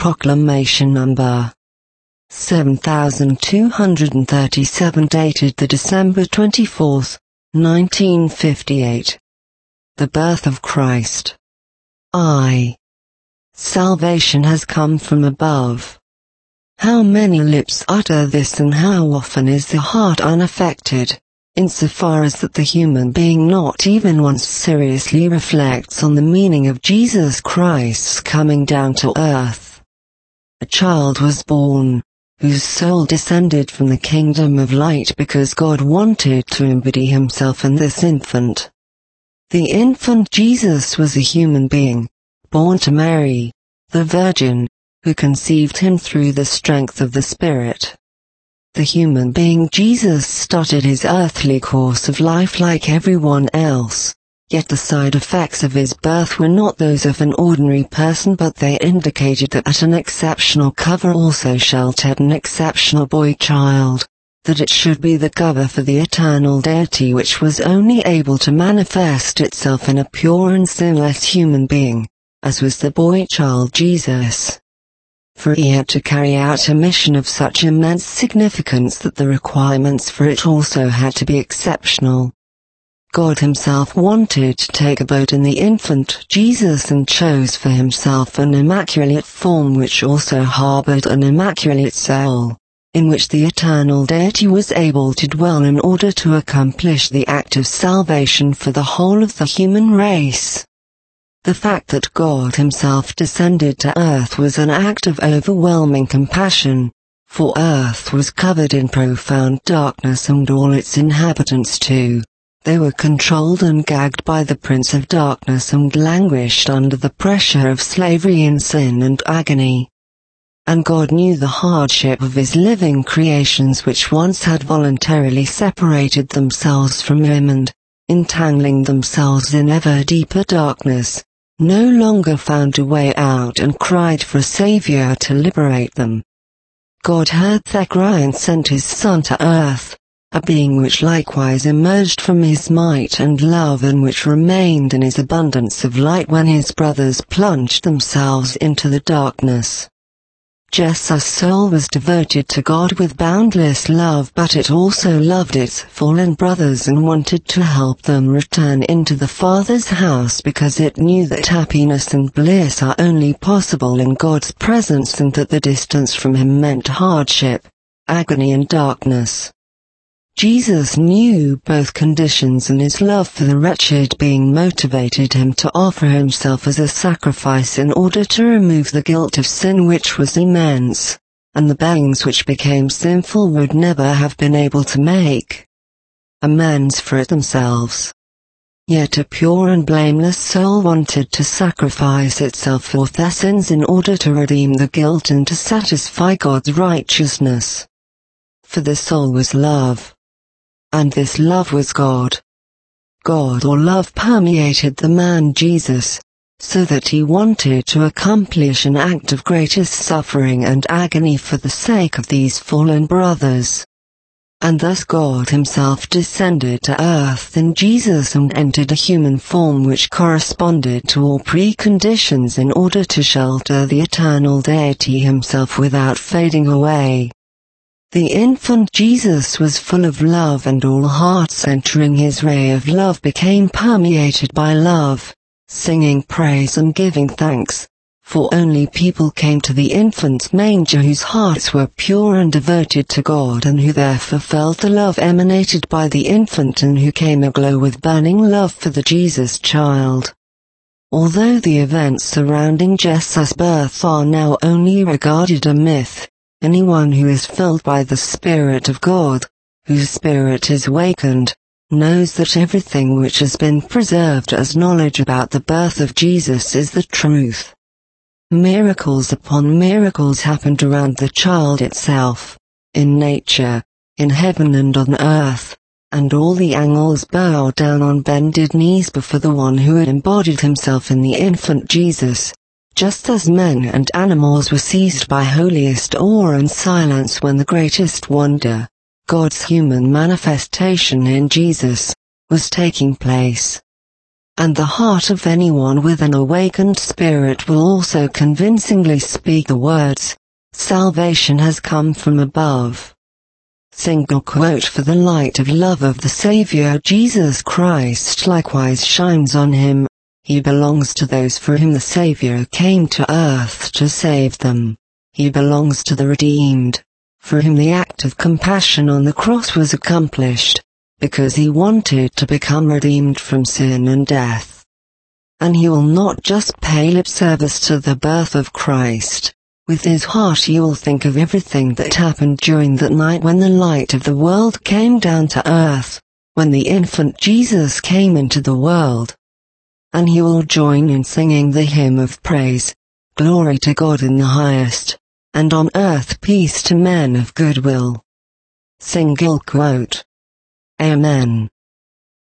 Proclamation Number 7237, dated the December 24th, 1958. The birth of Christ. Salvation has come from above. How many lips utter this, and how often is the heart unaffected, insofar as that the human being not even once seriously reflects on the meaning of Jesus Christ's coming down to earth. A child was born, whose soul descended from the kingdom of light because God wanted to embody himself in this infant. The infant Jesus was a human being, born to Mary, the Virgin, who conceived him through the strength of the Spirit. The human being Jesus started his earthly course of life like everyone else, yet the side effects of his birth were not those of an ordinary person, but they indicated that an exceptional cover also sheltered an exceptional boy-child, that it should be the cover for the eternal deity which was only able to manifest itself in a pure and sinless human being, as was the boy-child Jesus. For he had to carry out a mission of such immense significance that the requirements for it also had to be exceptional. God himself wanted to take abode in the infant Jesus and chose for himself an immaculate form which also harbored an immaculate soul, in which the eternal deity was able to dwell in order to accomplish the act of salvation for the whole of the human race. The fact that God himself descended to earth was an act of overwhelming compassion, for earth was covered in profound darkness and all its inhabitants too. They were controlled and gagged by the Prince of Darkness and languished under the pressure of slavery in sin and agony. And God knew the hardship of his living creations which once had voluntarily separated themselves from him and, entangling themselves in ever deeper darkness, no longer found a way out and cried for a Savior to liberate them. God heard their cry and sent his Son to earth, a being which likewise emerged from his might and love and which remained in his abundance of light when his brothers plunged themselves into the darkness. Jesus' soul was devoted to God with boundless love, but it also loved its fallen brothers and wanted to help them return into the Father's house because it knew that happiness and bliss are only possible in God's presence and that the distance from him meant hardship, agony and darkness. Jesus knew both conditions, and his love for the wretched being motivated him to offer himself as a sacrifice in order to remove the guilt of sin which was immense, and the beings which became sinful would never have been able to make amends for it themselves. Yet a pure and blameless soul wanted to sacrifice itself for their sins in order to redeem the guilt and to satisfy God's righteousness. For the soul was love. And this love was God. God or love permeated the man Jesus, so that he wanted to accomplish an act of greatest suffering and agony for the sake of these fallen brothers. And thus God himself descended to earth in Jesus and entered a human form which corresponded to all preconditions in order to shelter the eternal deity himself without fading away. The infant Jesus was full of love, and all hearts entering his ray of love became permeated by love, singing praise and giving thanks, for only people came to the infant's manger whose hearts were pure and devoted to God, and who therefore felt the love emanated by the infant, and who came aglow with burning love for the Jesus child. Although the events surrounding Jesus' birth are now only regarded a myth, anyone who is filled by the Spirit of God, whose spirit is awakened, knows that everything which has been preserved as knowledge about the birth of Jesus is the truth. Miracles upon miracles happened around the child itself, in nature, in heaven and on earth, and all the angels bowed down on bended knees before the one who had embodied himself in the infant Jesus. Just as men and animals were seized by holiest awe and silence when the greatest wonder, God's human manifestation in Jesus, was taking place. and the heart of anyone with an awakened spirit will also convincingly speak the words, "Salvation has come from above." Single quote: "For the light of love of the Savior Jesus Christ likewise shines on him. He belongs to those for whom the Savior came to earth to save them. He belongs to the redeemed, for whom the act of compassion on the cross was accomplished, because he wanted to become redeemed from sin and death." And he will not just pay lip service to the birth of Christ. With his heart he will think of everything that happened during that night when the light of the world came down to earth, when the infant Jesus came into the world. And he will join in singing the hymn of praise, "Glory to God in the highest, and on earth peace to men of good will." Single quote. Amen.